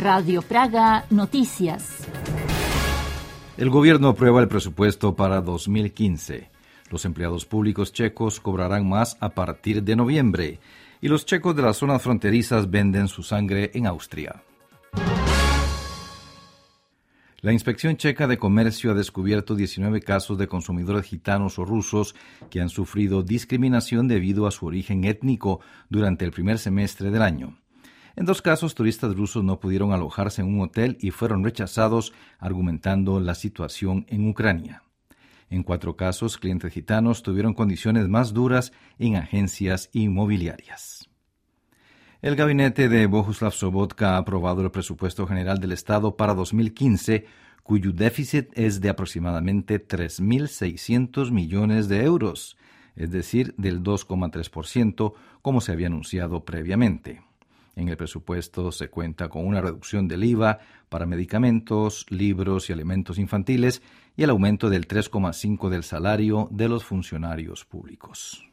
Radio Praga Noticias. El gobierno aprueba el presupuesto para 2015. Los empleados públicos checos cobrarán más a partir de noviembre y los checos de las zonas fronterizas venden su sangre en Austria. La Inspección Checa de Comercio ha descubierto 19 casos de consumidores gitanos o rusos que han sufrido discriminación debido a su origen étnico durante el primer semestre del año. En 2 casos, turistas rusos no pudieron alojarse en un hotel y fueron rechazados argumentando la situación en Ucrania. En 4 casos, clientes gitanos tuvieron condiciones más duras en agencias inmobiliarias. El gabinete de Bohuslav Sobotka ha aprobado el presupuesto general del Estado para 2015, cuyo déficit es de aproximadamente 3.600 millones de euros, es decir, del 2,3%, como se había anunciado previamente. En el presupuesto se cuenta con una reducción del IVA para medicamentos, libros y alimentos infantiles y el aumento del 3,5% del salario de los funcionarios públicos.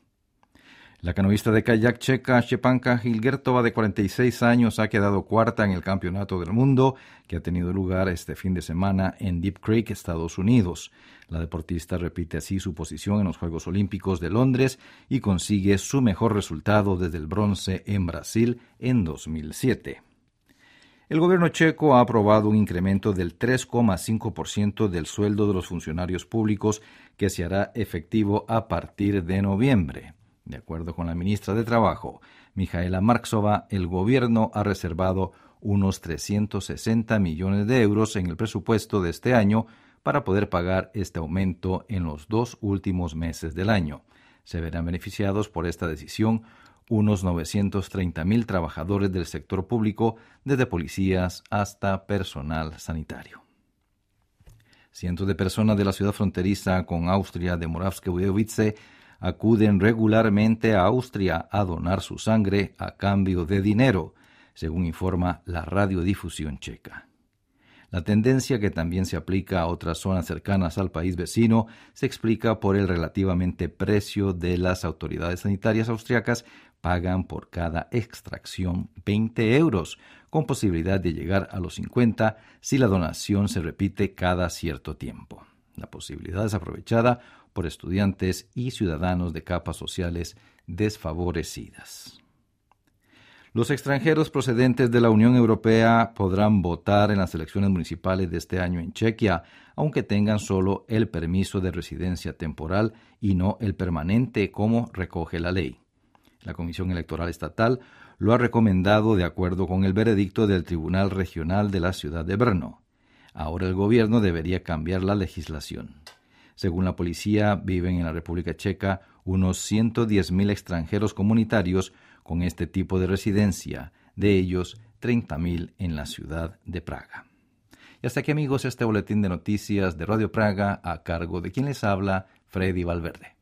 La canoísta de kayak checa Štěpánka Hilgertová, de 46 años, ha quedado cuarta en el Campeonato del Mundo que ha tenido lugar este fin de semana en Deep Creek, Estados Unidos. La deportista repite así su posición en los Juegos Olímpicos de Londres y consigue su mejor resultado desde el bronce en Brasil en 2007. El gobierno checo ha aprobado un incremento del 3,5% del sueldo de los funcionarios públicos que se hará efectivo a partir de noviembre. De acuerdo con la ministra de Trabajo, Michaela Marksova, el gobierno ha reservado unos 360 millones de euros en el presupuesto de este año para poder pagar este aumento en los 2 últimos meses del año. Se verán beneficiados por esta decisión unos 930.000 trabajadores del sector público, desde policías hasta personal sanitario. Cientos de personas de la ciudad fronteriza con Austria de Moravské Budějovice acuden regularmente a Austria a donar su sangre a cambio de dinero, según informa la radiodifusión checa. La tendencia, que también se aplica a otras zonas cercanas al país vecino, se explica por el relativamente precio de las autoridades sanitarias austriacas pagan por cada extracción 20 euros, con posibilidad de llegar a los 50 si la donación se repite cada cierto tiempo. La posibilidad es aprovechada por estudiantes y ciudadanos de capas sociales desfavorecidas. Los extranjeros procedentes de la Unión Europea podrán votar en las elecciones municipales de este año en Chequia, aunque tengan solo el permiso de residencia temporal y no el permanente, como recoge la ley. La Comisión Electoral Estatal lo ha recomendado de acuerdo con el veredicto del Tribunal Regional de la ciudad de Brno. Ahora el gobierno debería cambiar la legislación. Según la policía, viven en la República Checa unos 110.000 extranjeros comunitarios con este tipo de residencia, de ellos 30.000 en la ciudad de Praga. Y hasta aquí, amigos, este boletín de noticias de Radio Praga a cargo de quien les habla, Freddy Valverde.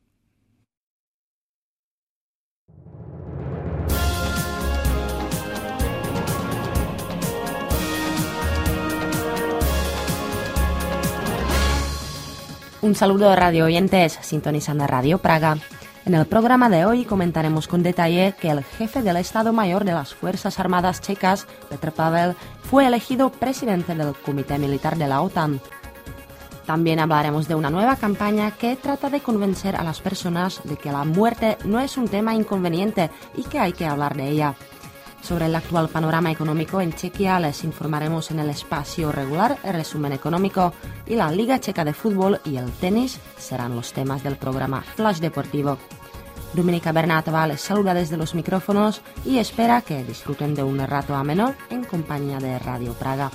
Un saludo a radio oyentes sintonizando Radio Praga. En el programa de hoy comentaremos con detalle que el jefe del Estado Mayor de las Fuerzas Armadas checas, Petr Pavel, fue elegido presidente del Comité Militar de la OTAN. También hablaremos de una nueva campaña que trata de convencer a las personas de que la muerte no es un tema inconveniente y que hay que hablar de ella. Sobre el actual panorama económico en Chequia les informaremos en el espacio regular, el resumen económico, y la Liga Checa de Fútbol y el tenis serán los temas del programa Flash Deportivo. Dominika Bernátová les saluda desde los micrófonos y espera que disfruten de un rato ameno en compañía de Radio Praga.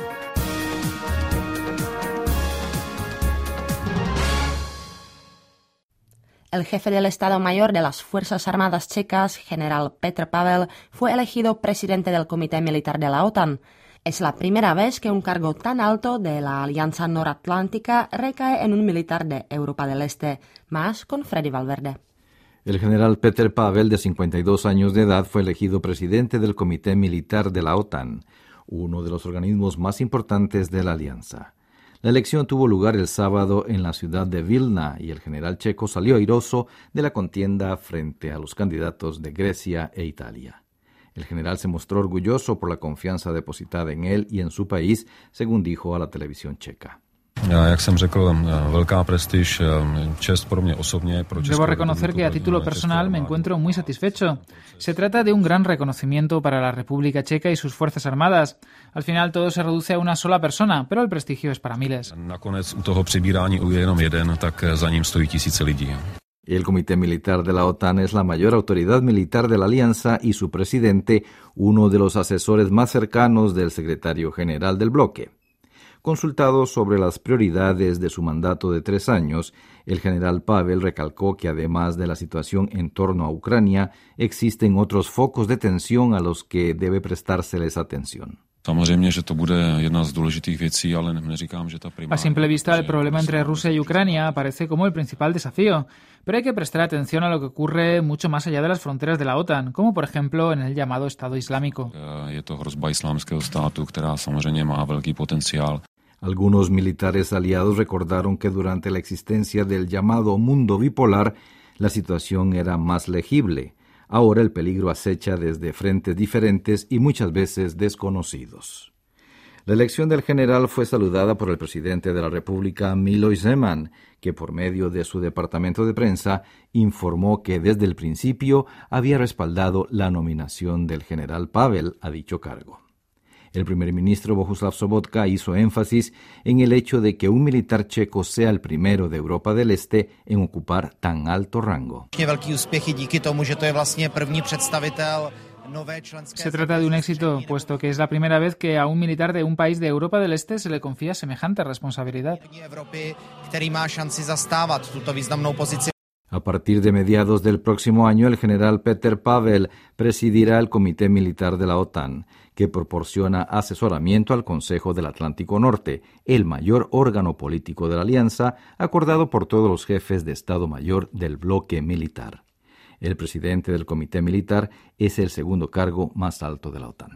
El jefe del Estado Mayor de las Fuerzas Armadas checas, general Petr Pavel, fue elegido presidente del Comité Militar de la OTAN. Es la primera vez que un cargo tan alto de la Alianza Noratlántica recae en un militar de Europa del Este. Más con Freddy Valverde. El general Petr Pavel, de 52 años de edad, fue elegido presidente del Comité Militar de la OTAN, uno de los organismos más importantes de la alianza. La elección tuvo lugar el sábado en la ciudad de Vilna y el general checo salió airoso de la contienda frente a los candidatos de Grecia e Italia. El general se mostró orgulloso por la confianza depositada en él y en su país, según dijo a la televisión checa. Debo reconocer que a título personal me encuentro muy satisfecho. Se trata de un gran reconocimiento para la República Checa y sus Fuerzas Armadas. Al final todo se reduce a una sola persona, pero el prestigio es para miles. El Comité Militar de la OTAN es la mayor autoridad militar de la alianza y su presidente, uno de los asesores más cercanos del secretario general del bloque. Consultado sobre las prioridades de su mandato de 3 años, el general Pavel recalcó que además de la situación en torno a Ucrania, existen otros focos de tensión a los que debe prestárseles atención. A simple vista, el problema entre Rusia y Ucrania aparece como el principal desafío, pero hay que prestar atención a lo que ocurre mucho más allá de las fronteras de la OTAN, como por ejemplo en el llamado Estado Islámico. Algunos militares aliados recordaron que durante la existencia del llamado mundo bipolar, la situación era más legible. Ahora el peligro acecha desde frentes diferentes y muchas veces desconocidos. La elección del general fue saludada por el presidente de la República, Miloš Zeman, que por medio de su departamento de prensa informó que desde el principio había respaldado la nominación del general Pavel a dicho cargo. El primer ministro Bohuslav Sobotka hizo énfasis en el hecho de que un militar checo sea el primero de Europa del Este en ocupar tan alto rango. Se trata de un éxito, puesto que es la primera vez que a un militar de un país de Europa del Este se le confía semejante responsabilidad. A partir de mediados del próximo año, el general Petr Pavel presidirá el Comité Militar de la OTAN, que proporciona asesoramiento al Consejo del Atlántico Norte, el mayor órgano político de la alianza, acordado por todos los jefes de Estado Mayor del bloque militar. El presidente del Comité Militar es el segundo cargo más alto de la OTAN.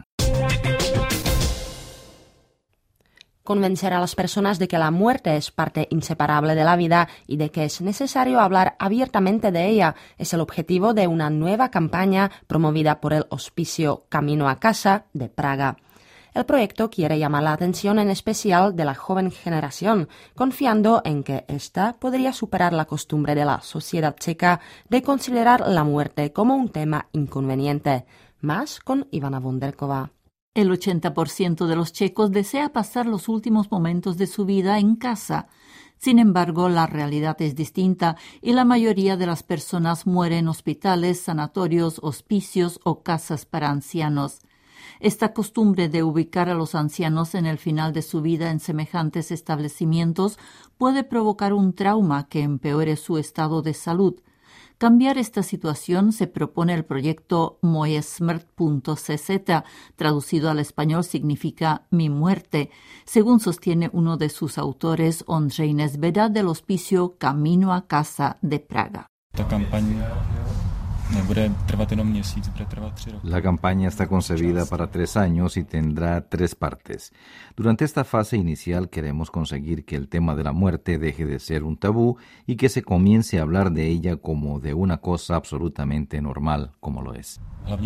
Convencer a las personas de que la muerte es parte inseparable de la vida y de que es necesario hablar abiertamente de ella es el objetivo de una nueva campaña promovida por el Hospicio Camino a Casa de Praga. El proyecto quiere llamar la atención en especial de la joven generación, confiando en que ésta podría superar la costumbre de la sociedad checa de considerar la muerte como un tema inconveniente. Más con Ivana Vonderkova. El 80% de los checos desea pasar los últimos momentos de su vida en casa. Sin embargo, la realidad es distinta y la mayoría de las personas mueren en hospitales, sanatorios, hospicios o casas para ancianos. Esta costumbre de ubicar a los ancianos en el final de su vida en semejantes establecimientos puede provocar un trauma que empeore su estado de salud. Cambiar esta situación se propone el proyecto Mojesmrt.cz, traducido al español significa mi muerte, según sostiene uno de sus autores, Ondřej Nezbeda, del Hospicio Camino a Casa de Praga. La campaña está concebida para 3 años y tendrá 3 partes. Durante esta fase inicial queremos conseguir que el tema de la muerte deje de ser un tabú y que se comience a hablar de ella como de una cosa absolutamente normal, como lo es.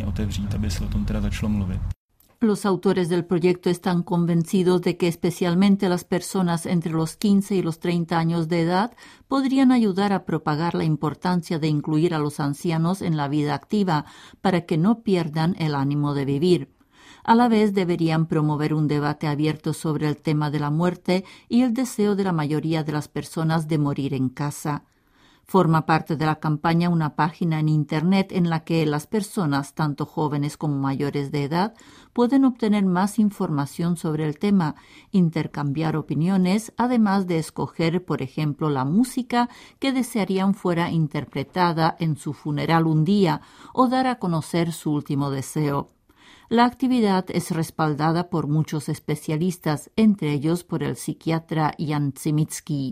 Los autores del proyecto están convencidos de que especialmente las personas entre los 15 y los 30 años de edad podrían ayudar a propagar la importancia de incluir a los ancianos en la vida activa para que no pierdan el ánimo de vivir. A la vez deberían promover un debate abierto sobre el tema de la muerte y el deseo de la mayoría de las personas de morir en casa. Forma parte de la campaña una página en Internet en la que las personas, tanto jóvenes como mayores de edad, pueden obtener más información sobre el tema, intercambiar opiniones, además de escoger, por ejemplo, la música que desearían fuera interpretada en su funeral un día o dar a conocer su último deseo. La actividad es respaldada por muchos especialistas, entre ellos por el psiquiatra Jan Cimický.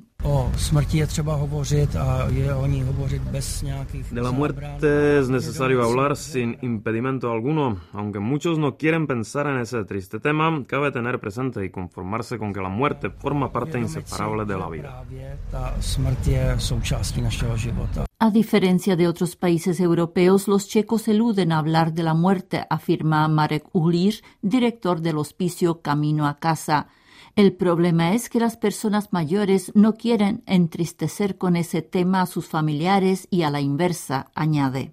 De la muerte es necesario hablar sin impedimento alguno. Aunque muchos no quieren pensar en ese triste tema, cabe tener presente y conformarse con que la muerte forma parte inseparable de la vida. A diferencia de otros países europeos, los checos eluden hablar de la muerte, afirma Marek Ulir, director del hospicio Camino a Casa. El problema es que las personas mayores no quieren entristecer con ese tema a sus familiares y a la inversa, añade.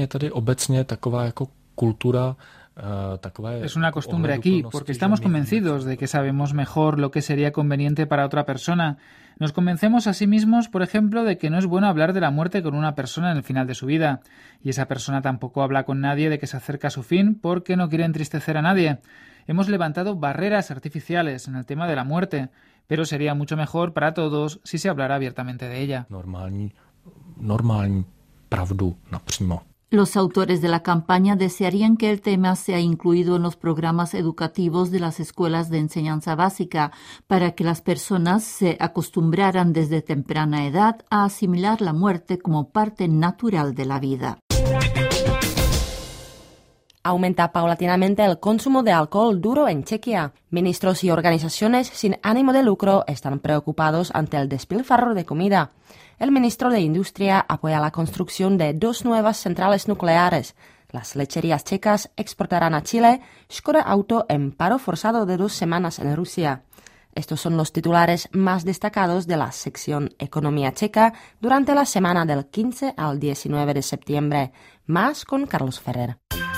Es una costumbre aquí, porque estamos convencidos de que sabemos mejor lo que sería conveniente para otra persona. Nos convencemos a sí mismos, por ejemplo, de que no es bueno hablar de la muerte con una persona en el final de su vida. Y esa persona tampoco habla con nadie de que se acerca a su fin porque no quiere entristecer a nadie. Hemos levantado barreras artificiales en el tema de la muerte, pero sería mucho mejor para todos si se hablara abiertamente de ella. Normální pravdu napřímo. Los autores de la campaña desearían que el tema sea incluido en los programas educativos de las escuelas de enseñanza básica para que las personas se acostumbraran desde temprana edad a asimilar la muerte como parte natural de la vida. Aumenta paulatinamente el consumo de alcohol duro en Chequia. Ministros y organizaciones sin ánimo de lucro están preocupados ante el despilfarro de comida. El ministro de Industria apoya la construcción de 2 nuevas centrales nucleares. Las lecherías checas exportarán a Chile Škoda Auto en paro forzado de 2 semanas en Rusia. Estos son los titulares más destacados de la sección Economía Checa durante la semana del 15 al 19 de septiembre. Más con Carlos Ferrer.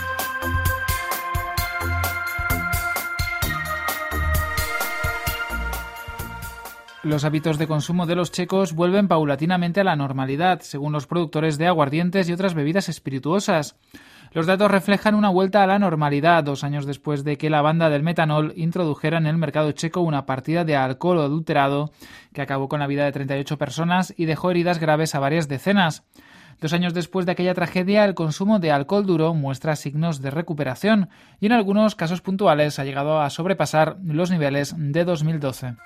Los hábitos de consumo de los checos vuelven paulatinamente a la normalidad, según los productores de aguardientes y otras bebidas espirituosas. Los datos reflejan una vuelta a la normalidad 2 años después de que la banda del metanol introdujera en el mercado checo una partida de alcohol adulterado que acabó con la vida de 38 personas y dejó heridas graves a varias decenas. 2 años después de aquella tragedia, el consumo de alcohol duro muestra signos de recuperación y en algunos casos puntuales ha llegado a sobrepasar los niveles de 2012.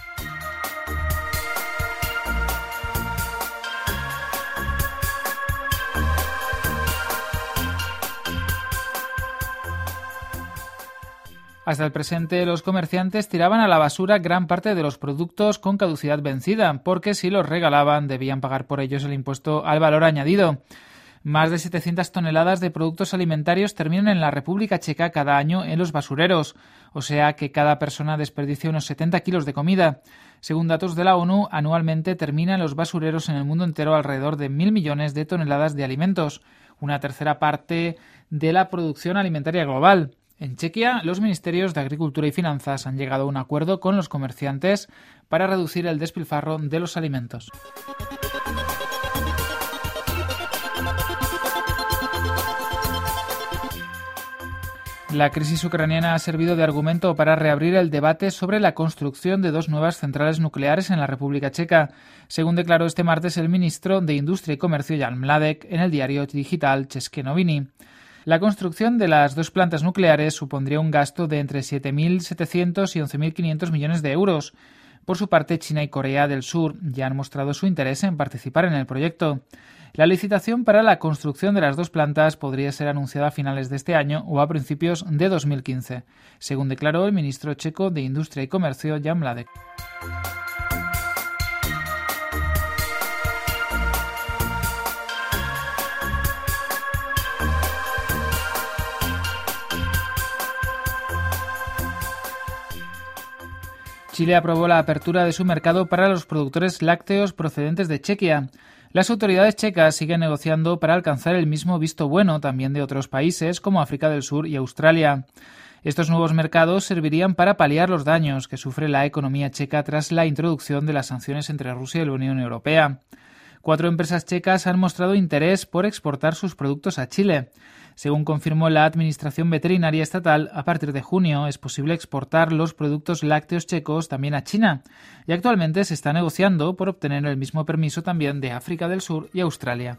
Hasta el presente, los comerciantes tiraban a la basura gran parte de los productos con caducidad vencida, porque si los regalaban debían pagar por ellos el impuesto al valor añadido. Más de 700 toneladas de productos alimentarios terminan en la República Checa cada año en los basureros, o sea que cada persona desperdicia unos 70 kilos de comida. Según datos de la ONU, anualmente terminan en los basureros en el mundo entero alrededor de 1.000 millones de toneladas de alimentos, una tercera parte de la producción alimentaria global. En Chequia, los ministerios de Agricultura y Finanzas han llegado a un acuerdo con los comerciantes para reducir el despilfarro de los alimentos. La crisis ucraniana ha servido de argumento para reabrir el debate sobre la construcción de 2 nuevas centrales nucleares en la República Checa, según declaró este martes el ministro de Industria y Comercio Jan Mládek en el diario digital České noviny. La construcción de las 2 plantas nucleares supondría un gasto de entre 7.700 y 11.500 millones de euros. Por su parte, China y Corea del Sur ya han mostrado su interés en participar en el proyecto. La licitación para la construcción de las 2 plantas podría ser anunciada a finales de este año o a principios de 2015, según declaró el ministro checo de Industria y Comercio Jan Mládek. Chile aprobó la apertura de su mercado para los productores lácteos procedentes de Chequia. Las autoridades checas siguen negociando para alcanzar el mismo visto bueno también de otros países como África del Sur y Australia. Estos nuevos mercados servirían para paliar los daños que sufre la economía checa tras la introducción de las sanciones entre Rusia y la Unión Europea. 4 empresas checas han mostrado interés por exportar sus productos a Chile. Según confirmó la Administración Veterinaria Estatal, a partir de junio es posible exportar los productos lácteos checos también a China, y actualmente se está negociando por obtener el mismo permiso también de África del Sur y Australia.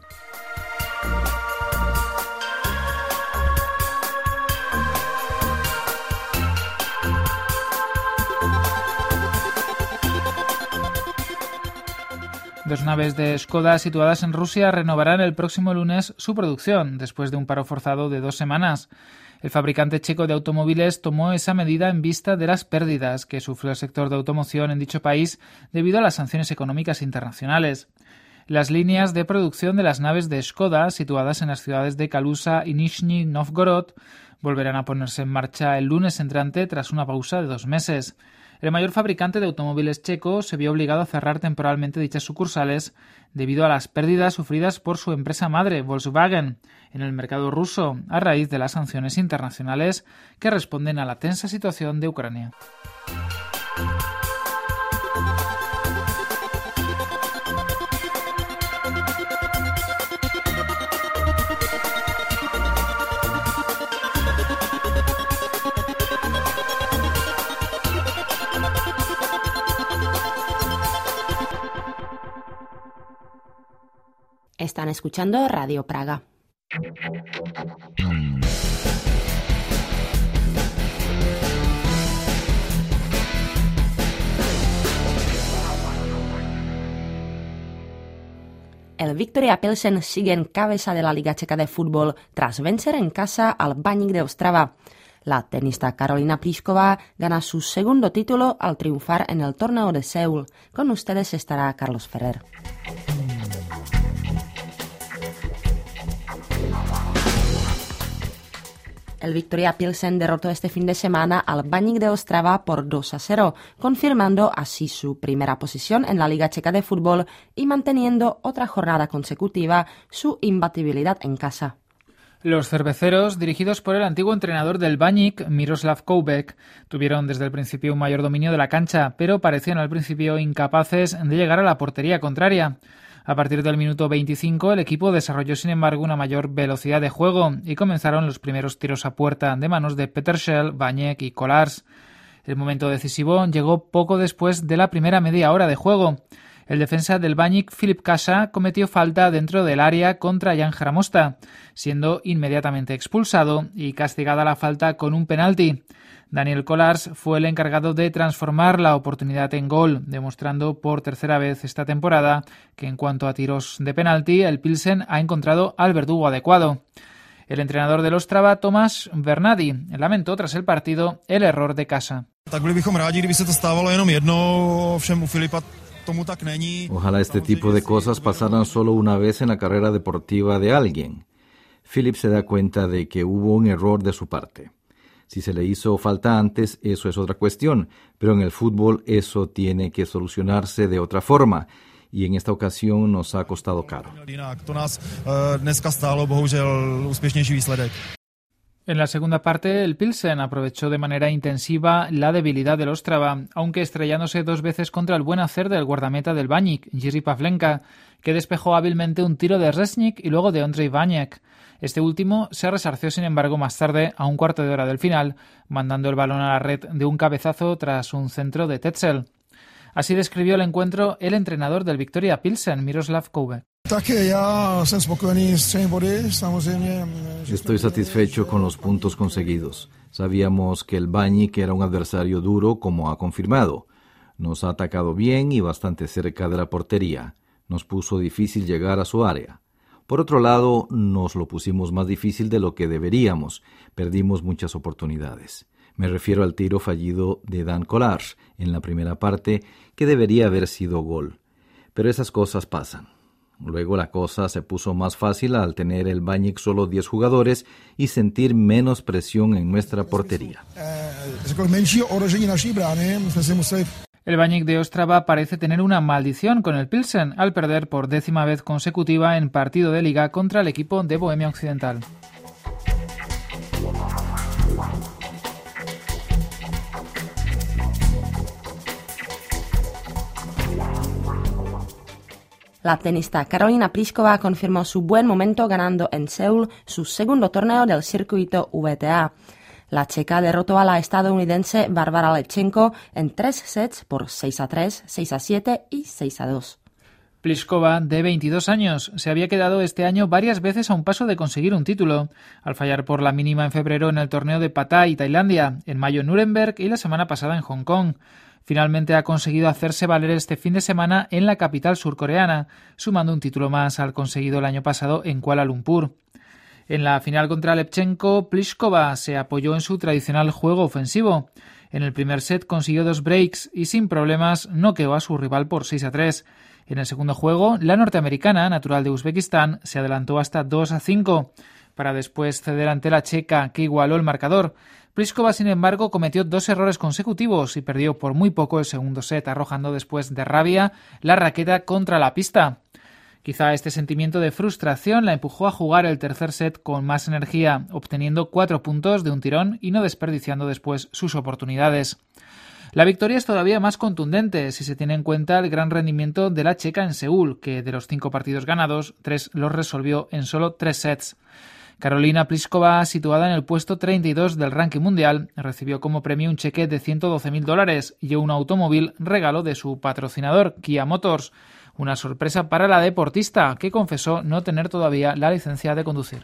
Dos naves de Škoda situadas en Rusia renovarán el próximo lunes su producción, después de un paro forzado de 2 semanas. El fabricante checo de automóviles tomó esa medida en vista de las pérdidas que sufrió el sector de automoción en dicho país debido a las sanciones económicas internacionales. Las líneas de producción de las naves de Škoda, situadas en las ciudades de Kaluša y Nizhny Novgorod, volverán a ponerse en marcha el lunes entrante tras una pausa de 2 meses. El mayor fabricante de automóviles checo se vio obligado a cerrar temporalmente dichas sucursales debido a las pérdidas sufridas por su empresa madre, Volkswagen, en el mercado ruso, a raíz de las sanciones internacionales que responden a la tensa situación de Ucrania. Están escuchando Radio Praga. El Viktoria Pilsen sigue en cabeza de la Liga Checa de fútbol tras vencer en casa al Baník de Ostrava. La tenista Karolina Plišková gana su segundo título al triunfar en el torneo de Seúl. Con ustedes estará Carlos Ferrer. El Viktoria Pilsen derrotó este fin de semana al Baník de Ostrava por 2-0, confirmando así su primera posición en la Liga Checa de fútbol y manteniendo otra jornada consecutiva su imbatibilidad en casa. Los cerveceros, dirigidos por el antiguo entrenador del Baník, Miroslav Koubek, tuvieron desde el principio un mayor dominio de la cancha, pero parecían al principio incapaces de llegar a la portería contraria. A partir del minuto 25, el equipo desarrolló sin embargo una mayor velocidad de juego y comenzaron los primeros tiros a puerta de manos de Peterschel, Vaněk y Kolář. El momento decisivo llegó poco después de la primera media hora de juego. El defensa del Baník, Filip Kasa, cometió falta dentro del área contra Jan Hramosta, siendo inmediatamente expulsado y castigada la falta con un penalti. Daniel Kolář fue el encargado de transformar la oportunidad en gol, demostrando por tercera vez esta temporada que en cuanto a tiros de penalti, el Pilsen ha encontrado al verdugo adecuado. El entrenador del Ostrava, Tomáš Bernadi, lamentó tras el partido el error de Kasa. Ojalá este tipo de cosas pasaran solo una vez en la carrera deportiva de alguien. Filip se da cuenta de que hubo un error de su parte. Si se le hizo falta antes, eso es otra cuestión, pero en el fútbol eso tiene que solucionarse de otra forma, y en esta ocasión nos ha costado caro. En la segunda parte, el Pilsen aprovechó de manera intensiva la debilidad del Ostrava, aunque estrellándose 2 veces contra el buen hacer del guardameta del Baník, Jiří Pavlenka, que despejó hábilmente un tiro de Řezník y luego de Ondřej Vaněk. Este último se resarció, sin embargo, más tarde, a un cuarto de hora del final, mandando el balón a la red de un cabezazo tras un centro de Tetzel. Así describió el encuentro el entrenador del Viktoria Pilsen, Miroslav Koubek. Estoy satisfecho con los puntos conseguidos. Sabíamos que el Baník era un adversario duro, como ha confirmado. Nos ha atacado bien y bastante cerca de la portería. Nos puso difícil llegar a su área. Por otro lado, nos lo pusimos más difícil de lo que deberíamos. Perdimos muchas oportunidades. Me refiero al tiro fallido de Dan Kolář en la primera parte, que debería haber sido gol. Pero esas cosas pasan. Luego la cosa se puso más fácil al tener el Baník solo 10 jugadores y sentir menos presión en nuestra portería. El Baník de Ostrava parece tener una maldición con el Pilsen al perder por 10ª vez consecutiva en partido de liga contra el equipo de Bohemia Occidental. La tenista Karolina Plišková confirmó su buen momento ganando en Seúl su segundo torneo del circuito WTA. La checa derrotó a la estadounidense Barbara Lepchenko en 3 sets por 6-3, 6-7 y 6-2. Plišková, de 22 años, se había quedado este año varias veces a un paso de conseguir un título, al fallar por la mínima en febrero en el torneo de Pattaya, Tailandia, en mayo en Nuremberg y la semana pasada en Hong Kong. Finalmente ha conseguido hacerse valer este fin de semana en la capital surcoreana, sumando un título más al conseguido el año pasado en Kuala Lumpur. En la final contra Lepchenko, Plišková se apoyó en su tradicional juego ofensivo. En el primer set consiguió 2 breaks y sin problemas noqueó a su rival por 6-3. En el segundo juego, la norteamericana, natural de Uzbekistán, se adelantó hasta 2-5, para después ceder ante la checa, que igualó el marcador. Pliskova, sin embargo, cometió 2 errores consecutivos y perdió por muy poco el segundo set, arrojando después de rabia la raqueta contra la pista. Quizá este sentimiento de frustración la empujó a jugar el tercer set con más energía, obteniendo 4 puntos de un tirón y no desperdiciando después sus oportunidades. La victoria es todavía más contundente si se tiene en cuenta el gran rendimiento de la checa en Seúl, que de los 5 partidos ganados, 3 los resolvió en solo 3 sets. Karolina Pliskova, situada en el puesto 32 del ranking mundial, recibió como premio un cheque de $112.000 y un automóvil regalo de su patrocinador, Kia Motors. Una sorpresa para la deportista, que confesó no tener todavía la licencia de conducir.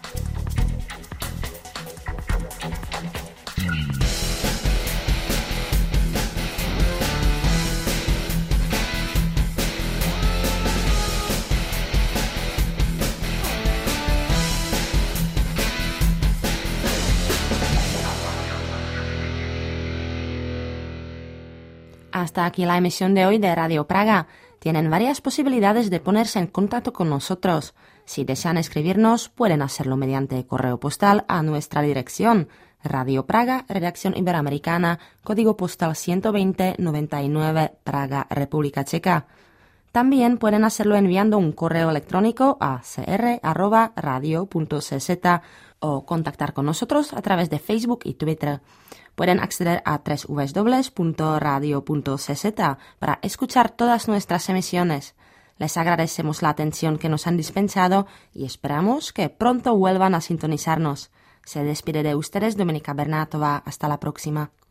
Hasta aquí la emisión de hoy de Radio Praga. Tienen varias posibilidades de ponerse en contacto con nosotros. Si desean escribirnos, pueden hacerlo mediante correo postal a nuestra dirección: Radio Praga, Redacción Iberoamericana, código postal 12099, Praga, República Checa. También pueden hacerlo enviando un correo electrónico a cr@radio.cz o contactar con nosotros a través de Facebook y Twitter. Pueden acceder a www.radio.cz para escuchar todas nuestras emisiones. Les agradecemos la atención que nos han dispensado y esperamos que pronto vuelvan a sintonizarnos. Se despide de ustedes Dominika Bernátova. Hasta la próxima.